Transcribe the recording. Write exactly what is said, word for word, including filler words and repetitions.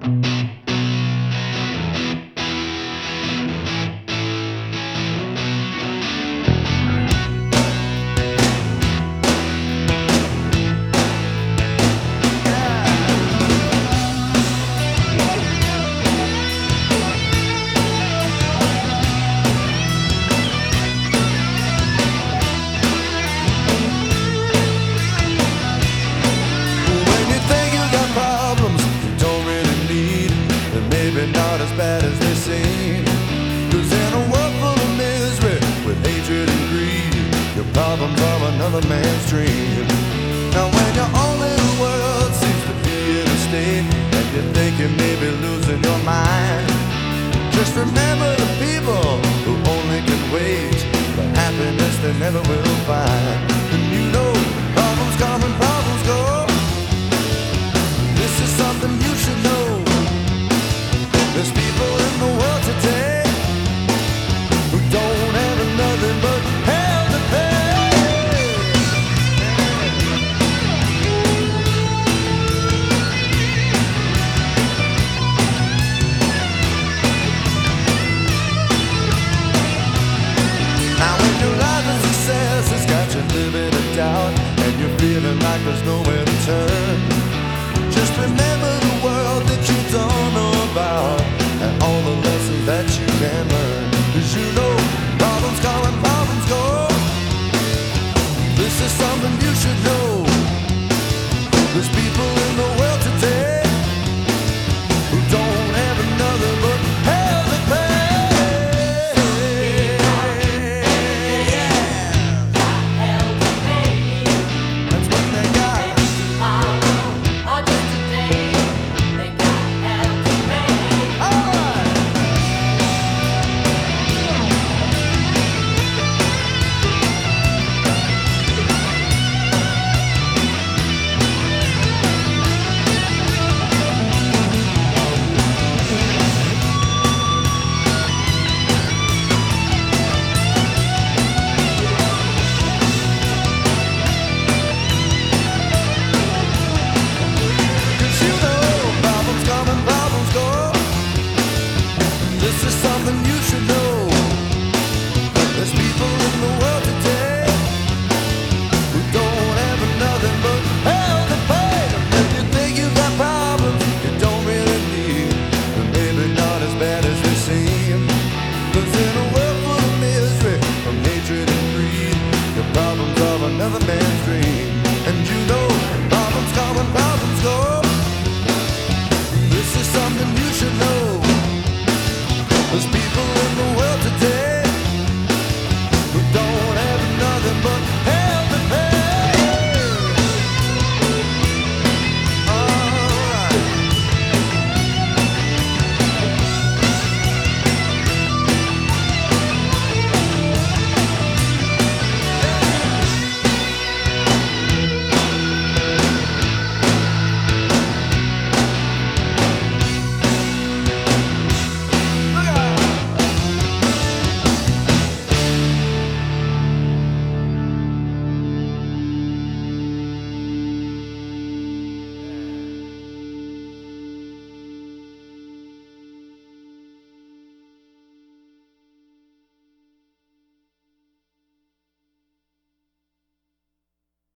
Not as bad as they seem. 'Cause in a world full of misery, with hatred and greed, your problems are another man's dream. Now when your own little world seems to be in a state, and you think you may be losing your mind, just remember the people who only can wait for happiness they never will find.